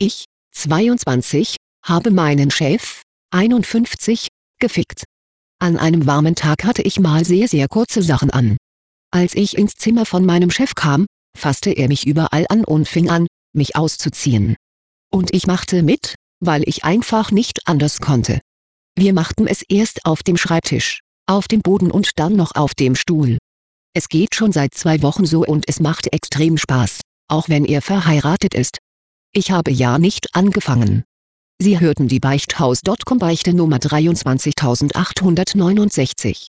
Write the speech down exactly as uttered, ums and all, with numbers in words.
Ich, zweiundzwanzig, habe meinen Chef, einundfünfzig, gefickt. An einem warmen Tag hatte ich mal sehr sehr kurze Sachen an. Als ich ins Zimmer von meinem Chef kam, fasste er mich überall an und fing an, mich auszuziehen. Und ich machte mit, weil ich einfach nicht anders konnte. Wir machten es erst auf dem Schreibtisch, auf dem Boden und dann noch auf dem Stuhl. Es geht schon seit zwei Wochen so und es macht extrem Spaß, auch wenn er verheiratet ist. Ich habe ja nicht angefangen. Sie hörten die Beichthaus Punkt com Beichte Nummer dreiundzwanzigtausendachthundertneunundsechzig.